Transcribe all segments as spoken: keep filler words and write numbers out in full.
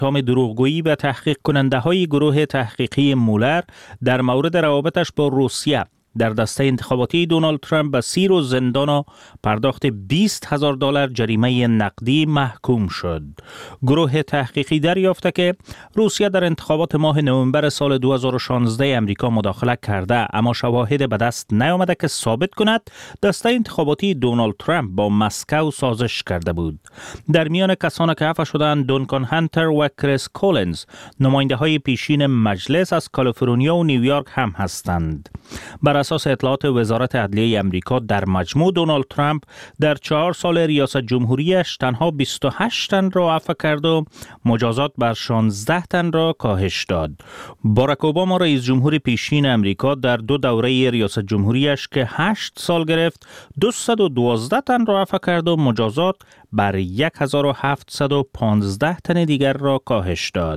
اتهام دروغگویی به تحقیق کننده های گروه تحقیقی مولر در مورد روابطش با روسیه در دسته انتخاباتی دونالد ترامپ به سیر و زندان و پرداخت بیست هزار دلار جریمه نقدی محکوم شد. گروه تحقیقی دریافته که روسیه در انتخابات ماه نوامبر سال دو هزار و شانزده امریکا مداخله کرده، اما شواهد به دست نیامده که ثابت کند دسته انتخاباتی دونالد ترامپ با مسکو سازش کرده بود. در میان کسانی که عفو شدند دونکان هانتر و کریس کولینز، نماینده های پیشین مجلس از کالیفرنیا و نیویورک هم هستند. بر اساس اطلاعات وزارت عدلیه امریکا در مجموع دونالد ترامپ در چهار سال ریاست جمهوریش تنها بیست و هشت تن را عفو کرد و مجازات بر شانزده تن را کاهش داد. باراک اوباما رئیس جمهور پیشین امریکا در دو دوره ریاست جمهوریش که هشت سال گرفت دویست و دوازده تن را عفو کرد و مجازات بر هزار و هفتصد و پانزده تن دیگر را کاهش داد.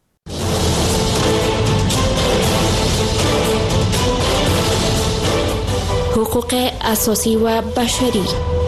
حقوق اساسی و بشری.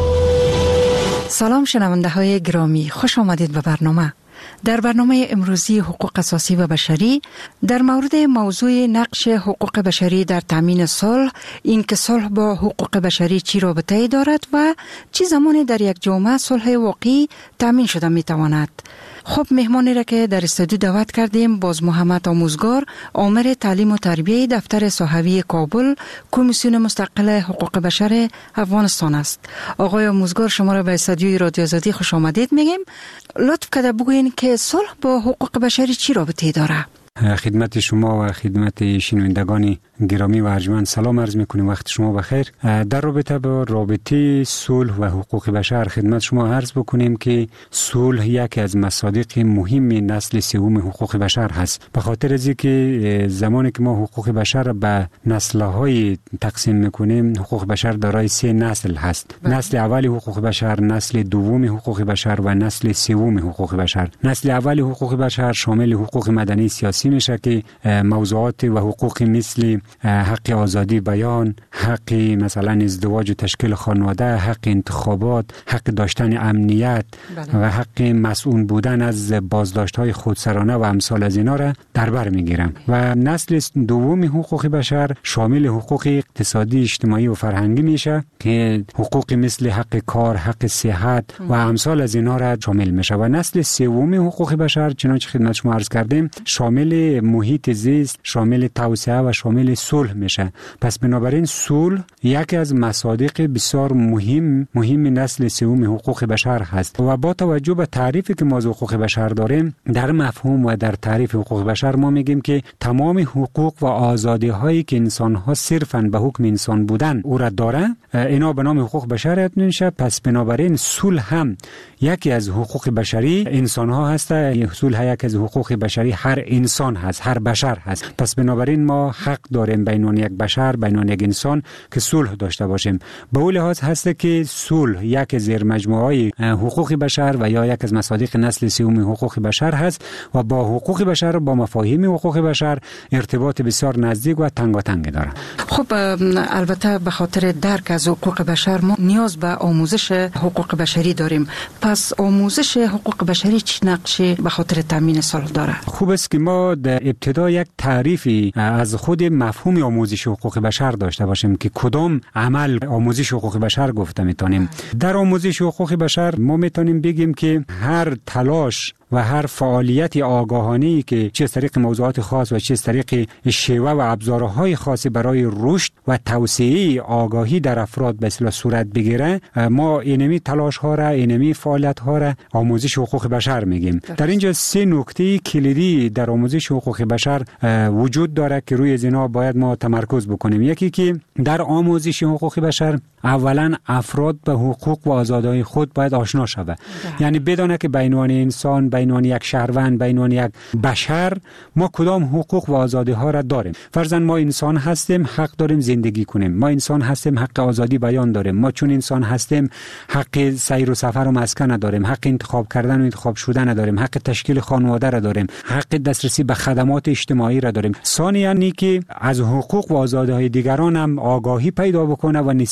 سلام شنونده های گرامی، خوش آمدید به برنامه. در برنامه امروزی حقوق اساسی و بشری در مورد موضوع نقش حقوق بشری در تامین صلح، اینکه صلح با حقوق بشری چی رابطه‌ای دارد و چه زمانی در یک جامعه صلح واقعی تامین شده می تواند. خب مهمانی را که در استودیو دعوت کردیم باز محمد آموزگار، آمر تعلیم و تربیه دفتر صحوی کابل، کمیسیون مستقل حقوق بشر افغانستان است. آقای آموزگار، شما را به استودیوی رادیو آزادی خوش آمدید میگیم. لطف کرده بگوین که صلح با حقوق بشری چی رابطه‌ای داره؟ خدمت شما و خدمت شنوندگان گرامی و ارجمند سلام عرض میکنیم. وقت شما بخیر. در رابطه با رابطه صلح و حقوق بشر خدمت شما عرض بکنیم که صلح یکی از مصادیق مهم نسل سوم حقوق بشر هست. به خاطر از اینکه زمانی که ما حقوق بشر به نسل‌های تقسیم میکنیم، حقوق بشر دارای سه نسل هست. بله. نسل اول حقوق بشر، نسل دوم حقوق بشر و نسل سوم حقوق بشر. نسل اول حقوق بشر شامل حقوق مدنی سیاسی میشه که موضوعات و حقوق مثل حق آزادی بیان، حق مثلا ازدواج و تشکیل خانواده، حق انتخابات، حق داشتن امنیت بله. و حق مسئول بودن از بازداشت‌های خودسرانه و امثال از اینا را در بر میگیرم. و نسل دوم حقوق بشر شامل حقوق اقتصادی، اجتماعی و فرهنگی میشه که حقوق مثل حق کار، حق صحت و امثال از اینا را شامل میشه. و نسل سوم حقوق بشر چنانچه خدمت شما عرض کردیم شامل محیط زیست، شامل توسعه و شامل صلح میشه. پس بنابراین صلح یکی از مصادیق بسیار مهم مهم نسل سوم حقوق بشر هست. و با توجه به تعریفی که ما از حقوق بشر داریم، در مفهوم و در تعریف حقوق بشر ما میگیم که تمام حقوق و آزادی هایی که انسان ها صرفاً به حکم انسان بودن او را دارن، اینا به نام حقوق بشر میشه. پس بنابراین صلح هم یکی از حقوق بشری انسان ها هست. صلح یکی از حقوق بشری هر انسان هست، هر بشر هست. پس بنابراین ما حق داریم بین یک بشر، بین یک انسان که صلح داشته باشیم. به اون لحاظ هست که صلح یک زیر مجموعه حقوق بشر و یا یک از مصادیق نسل سوم حقوق بشر هست و با حقوق بشر، با مفاهیم حقوق بشر ارتباط بسیار نزدیک و تنگاتنگ داره. خب البته به خاطر درک از حقوق بشر ما نیاز به آموزش حقوق بشری داریم. پس آموزش حقوق بشری چه نقشی به خاطر تامین صلح داره؟ خوب است که ما در ابتدا یک تعریفی از خود مفهوم آموزش حقوق بشر داشته باشیم که کدام عمل آموزش حقوق بشر گفته میتونیم. در آموزش حقوق بشر ما میتونیم بگیم که هر تلاش و هر فعالیت آگاهانه‌ای که چه از طریق موضوعات خاص و چه از طریق شیوه و ابزارهای خاصی برای رشد و توسعه آگاهی در افراد به اصطلاح صورت بگیره، ما اینمی تلاش ها را، اینمی فعالیت ها را آموزش حقوق بشر میگیم. در اینجا سه نکته کلیدی در آموزش حقوق بشر وجود داره که روی اینا باید ما تمرکز بکنیم. یکی که در آموزش حقوق بشر اولا افراد به حقوق و آزادی‌های خود باید آشنا شود. یعنی بدونه که بین انسان، بین یک شهروند، بین یک بشر ما کدام حقوق و آزادی ها را داریم. فرضاً ما انسان هستیم، حق داریم زندگی کنیم. ما انسان هستیم، حق آزادی بیان داریم. ما چون انسان هستیم حق سیر و سفر و مسکن داریم، حق انتخاب کردن و انتخاب شدن داریم، حق تشکیل خانواده را داریم، حق دسترسی به خدمات اجتماعی را داریم. ثانیاً اینکه از حقوق و آزادی های دیگران هم آگاهی پیدا بکنه و نسبت به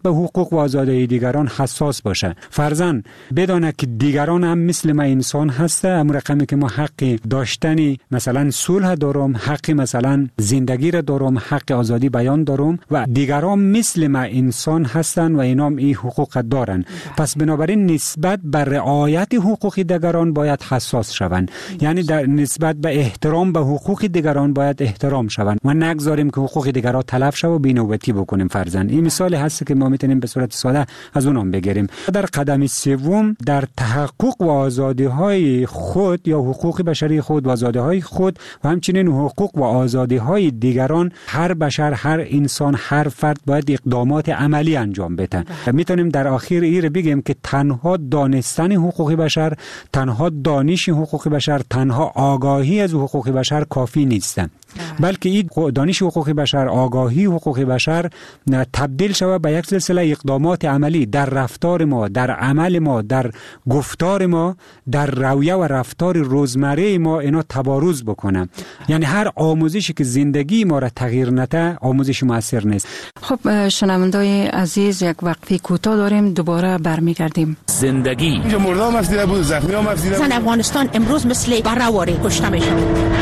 به حقوق و آزادی دیگران حساس باشه. فرضاً بدانه که دیگران هم مثل ما انسان هسته، اما رقمی که ما حق داشتنی مثلا صلح دارم، حق مثلا زندگی را دارم، حق آزادی بیان دارم و دیگران مثل ما انسان هستن و اینام این حقوق دارن. پس بنابراین نسبت به رعایت حقوق دیگران باید حساس شوند. یعنی در نسبت به احترام به حقوق دیگران باید احترام شوند و نگذاریم که حقوق دیگران تلف شه و بی‌نوبتی بکنیم. فرضاً این مثال هست که ما میتونیم به صورت ساده از اونم بگیریم. در قدم سوم در تحقق و آزادی های خود یا حقوق بشری خود و آزادی های خود و همچنین حقوق و آزادی های دیگران هر بشر، هر انسان، هر فرد باید اقدامات عملی انجام بده. میتونیم در آخر این بگیم که تنها دانستن حقوق بشر، تنها دانش حقوق بشر، تنها آگاهی از حقوق بشر کافی نیست، بلکه این دانش حقوق بشر، آگاهی حقوق بشر تبدیل شود به یک سلسله اقدامات عملی در رفتار ما، در عمل ما، در گفتار ما، در رویه و رفتار روزمره ما اینا تبارز بکنه. یعنی هر آموزشی که زندگی ما را تغییر نده آموزش موثر نیست. خب شنوندای عزیز، یک وقفه کوتاه داریم، دوباره برمیگردیم. زندگی اینجا مردم افزیده بود، زخمی هم افزیده بود. زن افغانستان امروز مثل برنواری کشته میشه.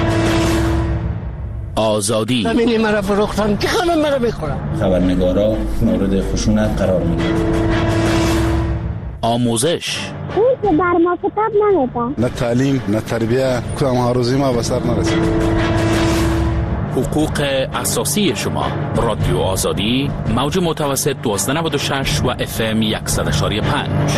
آزادی زمینی مرا فروختن که خانم مرا بخورم. خبرنگارا مورد خشونت قرار میگیرن. آموزش اون که بر ما کتاب نمیده. نه تعلیم، نه تربیه، کدام ها روزی ما به سر نرسید. حقوق اساسی شما. رادیو آزادی، موج متوسط دوازده نود و شش و اف ام صد و یک و پنج.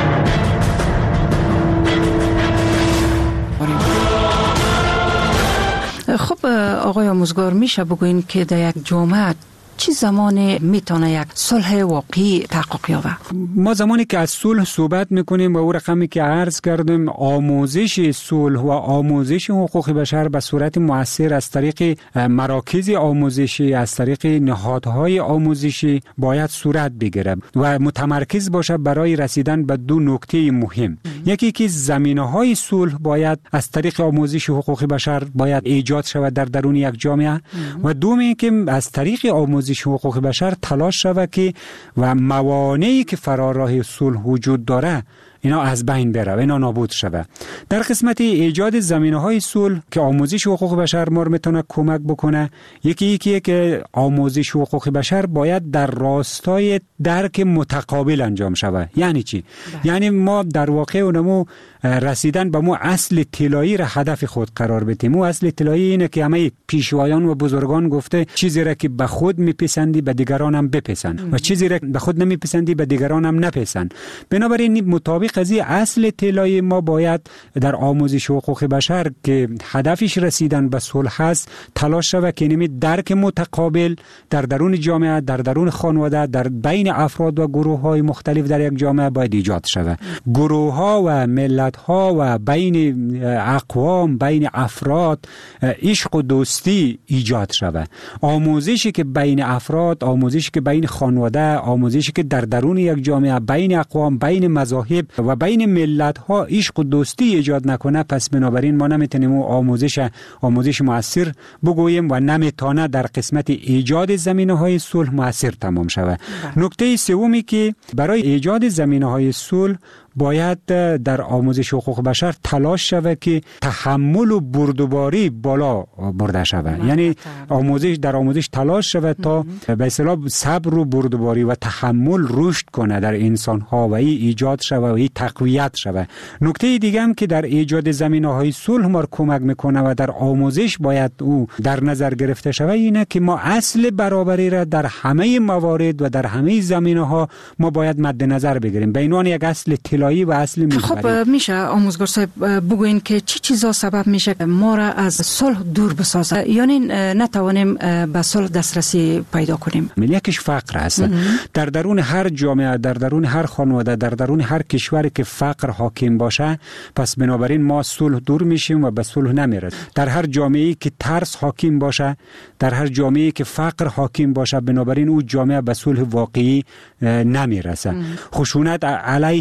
خب آقای آموزگار، میشه بگوین که در یک جامعه چه زمانی میتونه یک صلح واقعی تحقق یابه؟ ما زمانی که از صلح صحبت میکنیم و او رقمی که عرض کردیم، آموزش صلح و آموزش حقوق بشر به صورت مؤثر از طریق مراکز آموزشی، از طریق نهادهای آموزشی باید صورت بگیره و متمرکز باشه برای رسیدن به دو نکته مهم. یکی که زمینه‌های صلح باید از طریق آموزش حقوق بشر باید ایجاد شود در درون یک جامعه و دومی که از طریق آموزش حقوق بشر تلاش شود که و موانعی که فرار راه صلح وجود داره اینا از بین بره و اینا نابود شود. در قسمت ایجاد زمینه‌های صلح که آموزش حقوق بشر ما میتونه کمک بکنه، یکی یکی که آموزش حقوق بشر باید در راستای درک متقابل انجام شود. یعنی چی؟ ده. یعنی ما در واقع اونمو رسیدن به مو اصل طلایی را هدف خود قرار بدیم. مو اصل طلایی اینه که همه پیشوایان و بزرگان گفته چیزی را که به خود میپسندی به دیگران هم بپسند و چیزی را به خود نمیپسندی به دیگران هم نپسند. بنابراین مطابق از اصل طلایی ما باید در آموزش حقوق بشر که هدفش رسیدن به صلح است تلاش شود که نمی درک متقابل در درون جامعه، در درون خانواده، در بین افراد و گروه های مختلف در یک جامعه باید ایجاد شود. گروه ها و ملت ها و بین اقوام، بین افراد عشق و دوستی ایجاد شود. آموزشی که بین افراد، آموزشی که بین خانواده، آموزشی که در درون یک جامعه بین اقوام، بین مذاهب و بین ملت ها عشق و دوستی ایجاد نکنه، پس بنابراین ما نمیتونیم آموزش آموزش مؤثر بگوییم و نمیتونه در قسمت ایجاد زمینه‌های صلح مؤثر تمام شود. نکته سومی که برای ایجاد زمینه‌های صلح باید در آموزش حقوق بشر تلاش شود که تحمل و بردباری بالا برده شود. یعنی آموزش در آموزش تلاش شود تا به اصطلاح صبر و بردباری و تحمل رشد کنه در انسان ها و این ایجاد شود و این تقویت شود. نکته دیگه هم که در ایجاد زمینه‌های صلح ما کمک میکنه و در آموزش باید او در نظر گرفته شود اینه که ما اصل برابری را در همه موارد و در همه زمینه‌ها ما باید مد نظر بگیریم به عنوان یک اصل طلایی و اصل محوری. خب میشه آموزگار صاحب بگوین که چی چیزا سبب میشه ما را از صلح دور بسازه، یعنی نتوانیم به صلح دسترسی پیدا کنیم؟ یکیش فقر است. در درون هر جامعه، در درون هر خانواده، در درون هر کشوری که فقر حاکم باشه، پس بنابراین ما صلح دور میشیم و به صلح نمیرسیم. در هر جامعه‌ای که ترس حاکم باشه، در هر جامعه‌ای که فقر حاکم باشه، بنابراین اون جامعه به صلح واقعی نمیرسه. خشونت علیه هر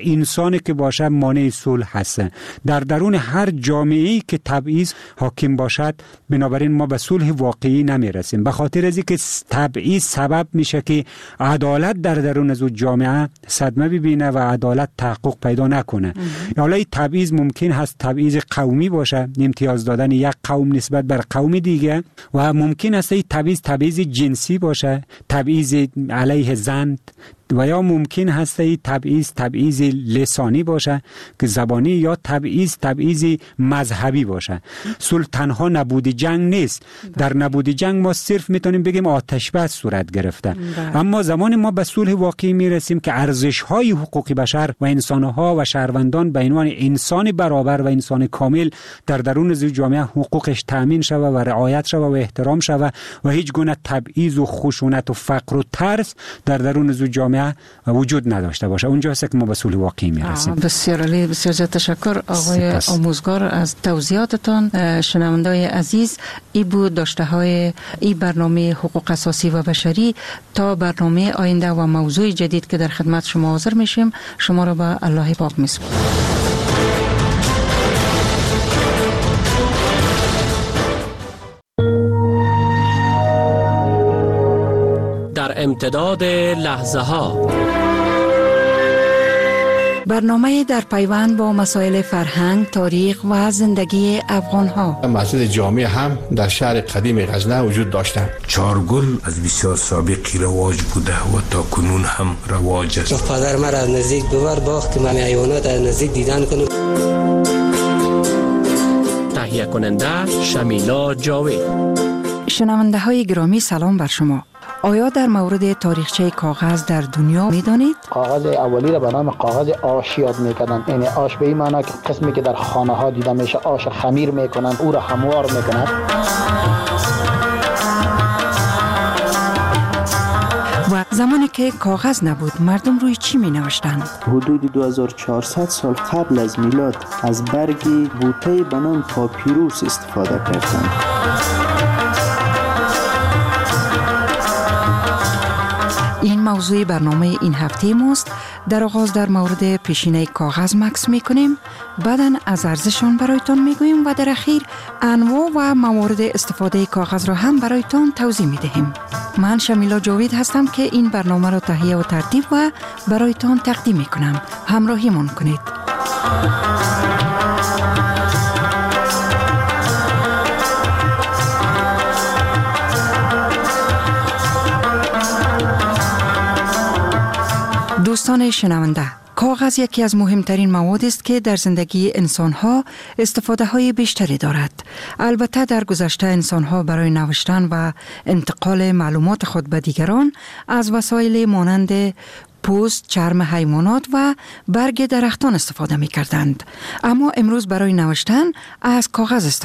انسانی که باشه مانع صلح هست. در درون هر جامعه‌ای که تبعیض حاکم باشد بنابراین ما به صلح واقعی نمیرسیم، به خاطر از اینکه تبعیض سبب میشه که عدالت در درون از جامعه صدمه ببینه و عدالت تحقق پیدا نکنه. حالا این تبعیض ممکن هست تبعیض قومی باشه، امتیاز دادن یک قوم نسبت بر قوم دیگه، و ممکن است این تبعیض تبعیض جنسی باشه، تبعیض علیه زن، و یا ممکن هست این تبعیض تبعیض لسانی باشه که زبانی، یا تبعیض تبعیض مذهبی باشه. صلح تنها نبود جنگ نیست. در نبود جنگ ما صرف میتونیم بگیم آتش بس صورت گرفته. اما زمان ما به صلح واقعی میرسیم که ارزش های حقوق بشر و انسان ها و شهروندان به عنوان انسان برابر و انسان کامل در درون جامعه حقوقش تامین شوه و رعایت شوه و احترام شوه و هیچ گونه تبعیض و خشونت و فقر و ترس در درون جامعه وجود نداشته باشه. اونجاست که ما به صلح واقعی میرسیم. بسیار عالی، بسیار زیاد تشکر آقای آموزگار از توضیحاتتان. شنوندگان عزیز، این بود داشته های این برنامه حقوق اساسی و بشری. تا برنامه آینده و موضوع جدید که در خدمت شما حاضر میشیم، شما را به الله پاک میسپارم. در امتداد لحظه ها، برنامه در پیوند با مسائل فرهنگ، تاریخ و زندگی افغان ها. مسجد جامع هم در شهر قدیم غزنه وجود داشتند. چارگل از بسیار سابقی رواج بوده و تا کنون هم رواج است. پدر مرا از نزدیک ببر باخت من حیوانات از نزدیک دیدن کنم. تهیه کننده شمیلا جاوید. شنونده های گرامی، سلام بر شما. آیا در مورد تاریخچه کاغذ در دنیا میدانید؟ کاغذ اولی را به نام کاغذ آش یاد میکنند. یعنی آش به این معنی که قسمی که در خانه ها دیده میشه آش خمیر میکنند، او را هموار میکنند. و زمانی که کاغذ نبود مردم روی چی می نوشتند؟ حدود دو هزار و چهارصد سال قبل از میلاد از برگی بوته به نام پاپیروس استفاده کردند. این موضوع برنامه این هفته ماست. در آغاز در مورد پیشینه کاغذ مکس میکنیم، بعداً از ارزششان برایتان میگوییم و در اخیر انواع و موارد استفاده کاغذ را هم برایتان توضیح میدهیم. من شمیلا جاوید هستم که این برنامه را تهیه و ترتیب و برایتان تقدیم میکنم. همراهیمان کنید. دوستان شنونده، کاغذ یکی از مهمترین مواد است که در زندگی انسان‌ها استفاده های بیشتری دارد. البته در گذشته انسان‌ها برای نوشتن و انتقال معلومات خود به دیگران از وسایل مانند پوست، چرم حیوانات و برگ درختان استفاده می کردند. اما امروز برای نوشتن از کاغذ استفاده